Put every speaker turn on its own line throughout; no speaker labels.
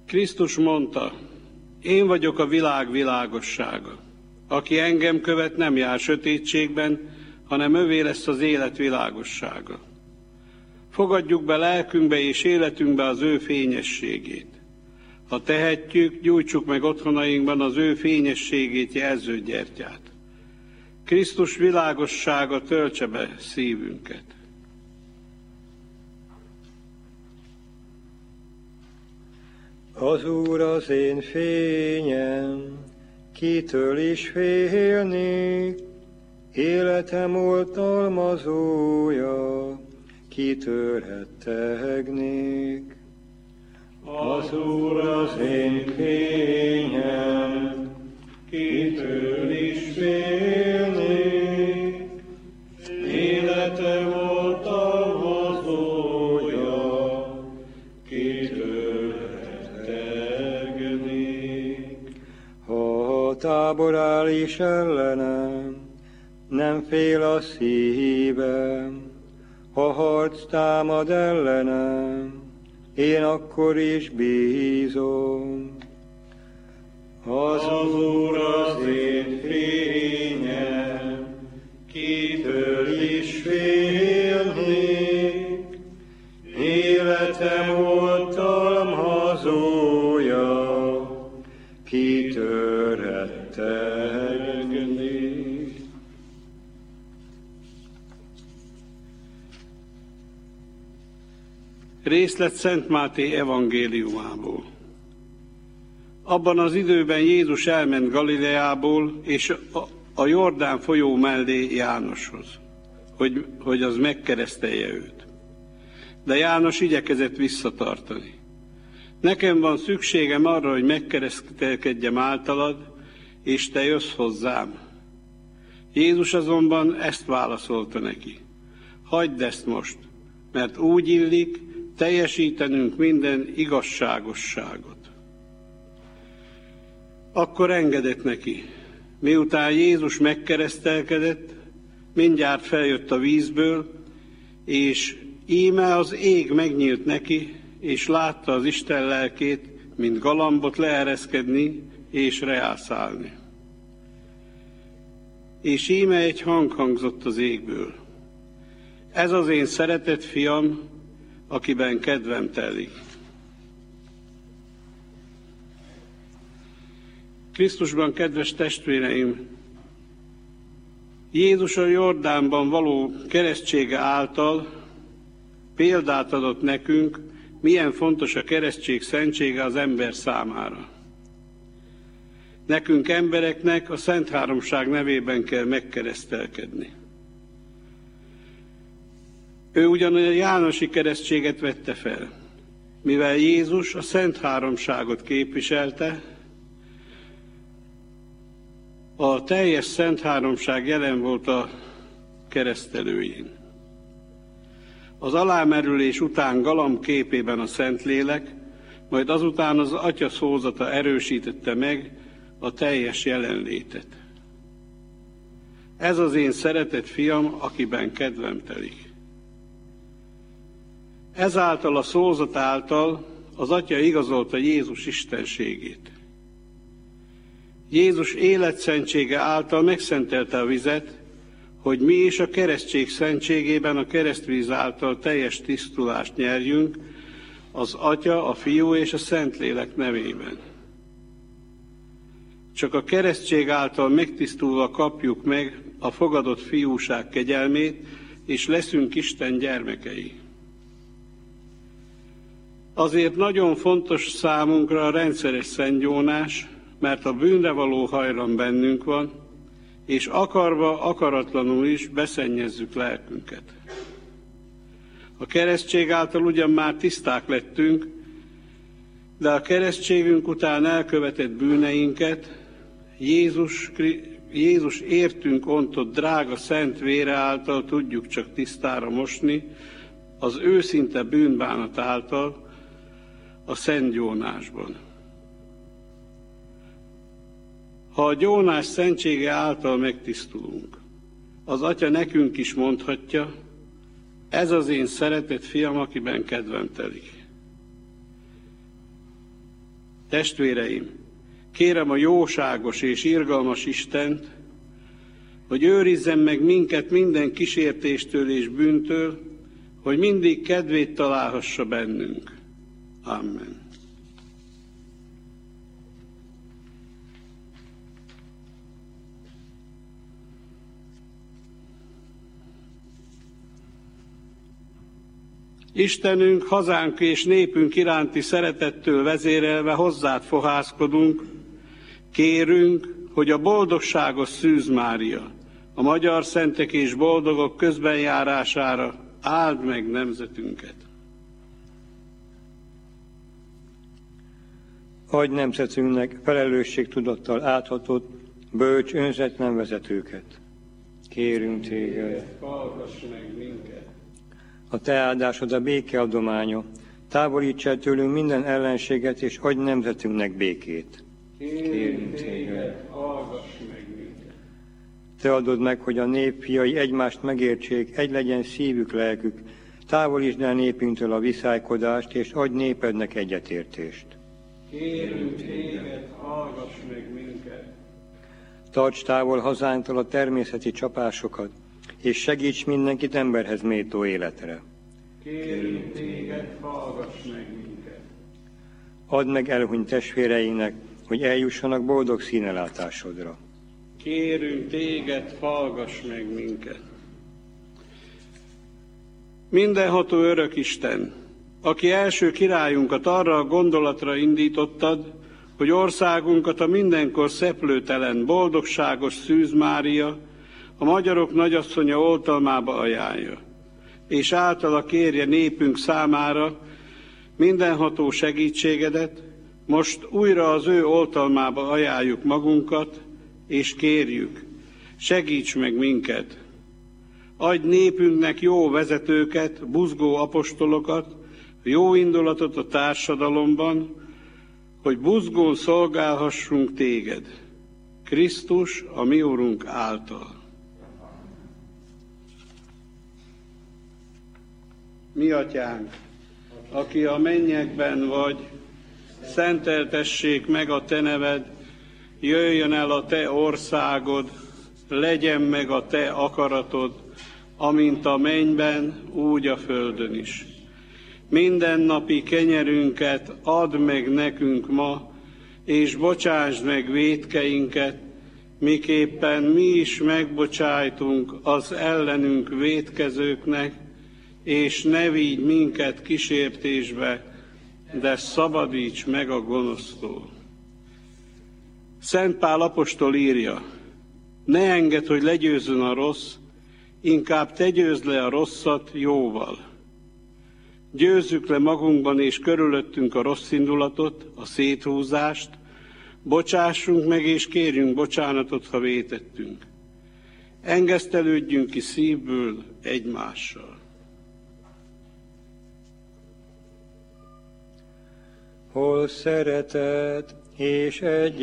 Krisztus mondta, én vagyok a világ világossága. Aki engem követ, nem jár sötétségben, hanem övé lesz az élet világossága. Fogadjuk be lelkünkbe és életünkbe az ő fényességét. Ha tehetjük, gyújtsuk meg otthonainkban az ő fényességét jelző gyertyát. Krisztus világossága töltse be szívünket.
Az Úr az én fényem, kitől is félnék, életem oltalmazója, kitől rettegnék. Az Úr az én fényem, kitől is félnék, életem oltalmazója, kitől rettegnék. Ha a tábor áll is ellenem, nem fél a szívem, ha harc támad ellenem, én akkor is bízom. Az Úr az én fényem, kitől is félnék, életem oltalmazója, kitől rettegnék.
Részlet Szent Máté evangéliumából. Abban az időben Jézus elment Galileából, és a Jordán folyó mellé Jánoshoz, hogy az megkeresztelje őt. De János igyekezett visszatartani. Nekem van szükségem arra, hogy megkeresztelkedjem általad, és te jössz hozzám. Jézus azonban ezt válaszolta neki. Hagyd ezt most, mert úgy illik teljesítenünk minden igazságosságot. Akkor engedett neki. Miután Jézus megkeresztelkedett, mindjárt feljött a vízből, és íme az ég megnyílt neki, és látta az Isten lelkét, mint galambot leereszkedni és reászálni. És íme egy hang hangzott az égből. Ez az én szeretett fiam, akiben kedvem telik. Krisztusban, kedves testvéreim, Jézus a Jordánban való keresztsége által példát adott nekünk, milyen fontos a keresztség szentsége az ember számára. Nekünk embereknek a Szent Háromság nevében kell megkeresztelkedni. Ő ugyan a jánosi keresztséget vette fel, mivel Jézus a Szent Háromságot képviselte, a teljes Szent Háromság jelen volt a keresztelőjén. Az alámerülés után galamb képében a Szentlélek, majd azután az Atya szózata erősítette meg a teljes jelenlétet. Ez az én szeretett fiam, akiben kedvem telik. Ezáltal a szózat által az Atya igazolta Jézus istenségét. Jézus életszentsége által megszentelte a vizet, hogy mi is a keresztség szentségében a keresztvíz által teljes tisztulást nyerjünk az Atya, a Fiú és a Szentlélek nevében. Csak a keresztség által megtisztulva kapjuk meg a fogadott fiúság kegyelmét, és leszünk Isten gyermekei. Azért nagyon fontos számunkra a rendszeres szentgyónás, mert a bűnre való hajlam bennünk van, és akarva, akaratlanul is beszennyezzük lelkünket. A keresztség által ugyan már tiszták lettünk, de a keresztségünk után elkövetett bűneinket Jézus értünk ontott drága szent vére által tudjuk csak tisztára mosni, az őszinte bűnbánat által a szent gyónásban. Ha a gyónás szentsége által megtisztulunk, az Atya nekünk is mondhatja, ez az én szeretett fiam, akiben kedvem telik. Testvéreim, kérem a jóságos és irgalmas Istent, hogy őrizzen meg minket minden kísértéstől és bűntől, hogy mindig kedvét találhassa bennünk. Amen. Istenünk, hazánk és népünk iránti szeretettől vezérelve hozzád fohászkodunk, kérünk, hogy a boldogságos Szűz Mária, a magyar szentek és boldogok közbenjárására áld meg nemzetünket.
Adj nemzetünknek felelősségtudattal áthatott, bölcs, önzetlen vezetőket. Kérünk téged,
hallgass meg minket.
A te áldásod a béke adománya, távolíts el tőlünk minden ellenséget, és adj nemzetünknek békét.
Kérünk téged, hallgass meg minket.
Te adod meg, hogy a nép fiai egymást megértsék, egy legyen szívük, lelkük, távolítsd el népünktől a viszálykodást, és adj népednek egyetértést.
Kérünk téged, hallgass meg minket.
Tarts távol hazánktól a természeti csapásokat, és segíts mindenkit emberhez méltó életre.
Kérünk téged, hallgass meg minket.
Add meg elhunyt testvéreinknek, hogy eljussanak boldog színelátásodra.
Kérünk téged, hallgass meg minket. Mindenható örök Isten, aki első királyunkat arra a gondolatra indítottad, hogy országunkat a mindenkor szeplőtelen, boldogságos Szűz Mária, a magyarok nagyasszonya oltalmába ajánlja, és általa kérje népünk számára mindenható segítségedet, most újra az ő oltalmába ajánljuk magunkat, és kérjük, segíts meg minket. Adj népünknek jó vezetőket, buzgó apostolokat, jó indulatot a társadalomban, hogy buzgón szolgálhassunk téged, Krisztus, a mi Urunk által. Mi atyánk, aki a mennyekben vagy, szenteltessék meg a te neved, jöjjön el a te országod, legyen meg a te akaratod, amint a mennyben, úgy a földön is. Mindennapi kenyerünket add meg nekünk ma, és bocsásd meg vétkeinket, miképpen mi is megbocsájtunk az ellenünk vétkezőknek, és ne vigy minket kísértésbe, de szabadíts meg a gonosztól. Szent Pál apostol írja, ne engedd, hogy legyőzzön a rossz, inkább te győzd le a rosszat jóval. Győzzük le magunkban és körülöttünk a rossz indulatot, a széthúzást, bocsássunk meg és kérjünk bocsánatot, ha vétettünk. Engesztelődjünk ki szívből egymással.
Hol szeretet és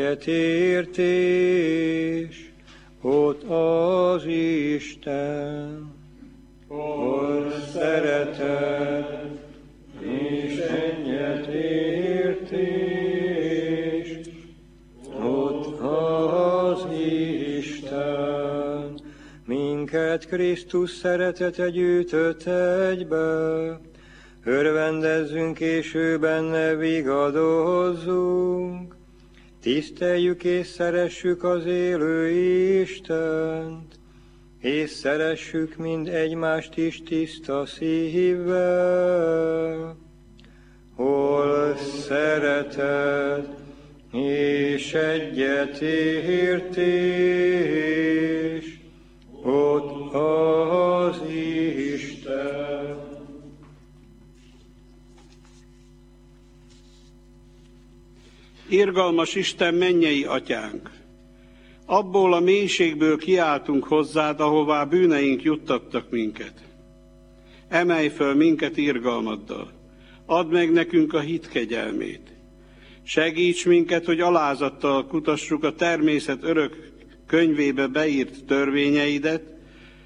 egyetértés, ott az Isten. Hol szeretet és egyetértés, ott az Isten. Minket Krisztus szeretete gyűjtött egybe, örvendezzünk és ő benne vigadozzunk, tiszteljük és szeressük az élő Istent, és szeressük mind egymást is tiszta szívvel. Hol szeretet és egyetértés, ott az Isten.
Irgalmas Isten, mennyei atyánk! Abból a mélységből kiáltunk hozzád, ahová bűneink juttattak minket. Emelj föl minket irgalmaddal, add meg nekünk a hit kegyelmét. Segíts minket, hogy alázattal kutassuk a természet örök könyvébe beírt törvényeidet,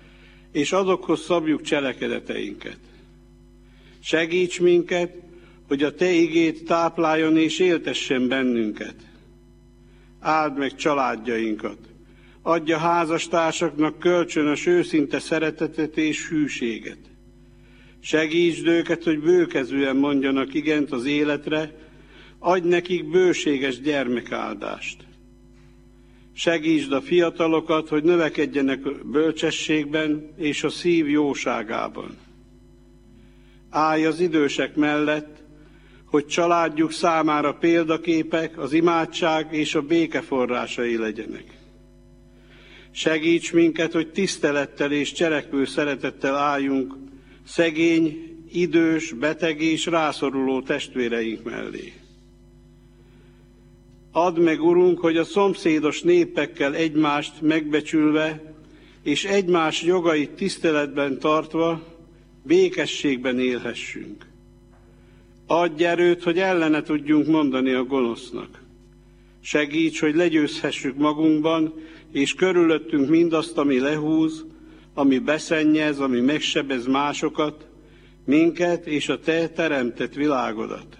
és azokhoz szabjuk cselekedeteinket. Segíts minket, hogy a Te igét tápláljon és éltessen bennünket. Áld meg családjainkat, adja házastársaknak kölcsönös őszinte szeretetet és hűséget. Segítsd őket, hogy bőkezűen mondjanak igent az életre, adj nekik bőséges gyermekáldást. Segítsd a fiatalokat, hogy növekedjenek bölcsességben és a szív jóságában. Állj az idősek mellett, hogy családjuk számára példaképek, az imádság és a béke forrásai legyenek. Segíts minket, hogy tisztelettel és cselekvő szeretettel álljunk szegény, idős, beteg és rászoruló testvéreink mellé. Add meg, Urunk, hogy a szomszédos népekkel egymást megbecsülve és egymás jogait tiszteletben tartva békességben élhessünk. Adj erőt, hogy ellene tudjunk mondani a gonosznak. Segíts, hogy legyőzhessük magunkban és körülöttünk mindazt, ami lehúz, ami beszennyez, ami megsebez másokat, minket és a Te teremtett világodat.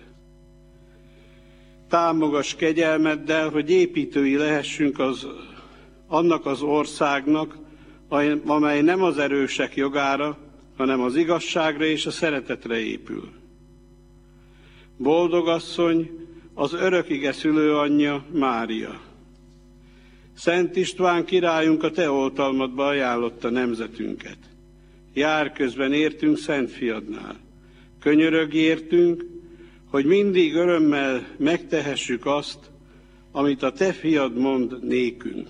Támogass kegyelmeddel, hogy építői lehessünk annak az országnak, amely nem az erősek jogára, hanem az igazságra és a szeretetre épül. Boldog asszony, az örökige szülőanyja, Mária. Szent István királyunk a Te oltalmadba ajánlotta nemzetünket. Jár közben értünk Szent Fiadnál. Könyörögj értünk, hogy mindig örömmel megtehessük azt, amit a Te Fiad mond nékünk.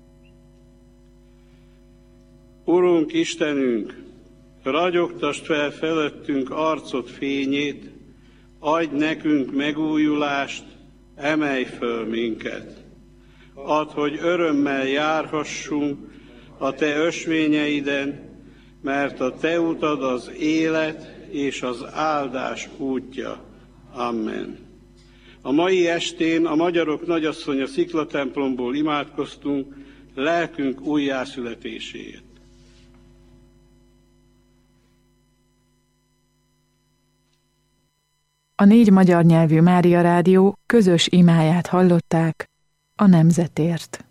Urunk Istenünk, ragyogtasd fel felettünk arcod fényét, adj nekünk megújulást, emelj föl minket. Add, hogy örömmel járhassunk a Te ösvényeiden, mert a Te utad az élet és az áldás útja. Amen. A mai estén a Magyarok Nagyasszonya sziklatemplomból imádkoztunk lelkünk újjászületéséért.
A 4 magyar nyelvű Mária Rádió közös imáját hallották a nemzetért.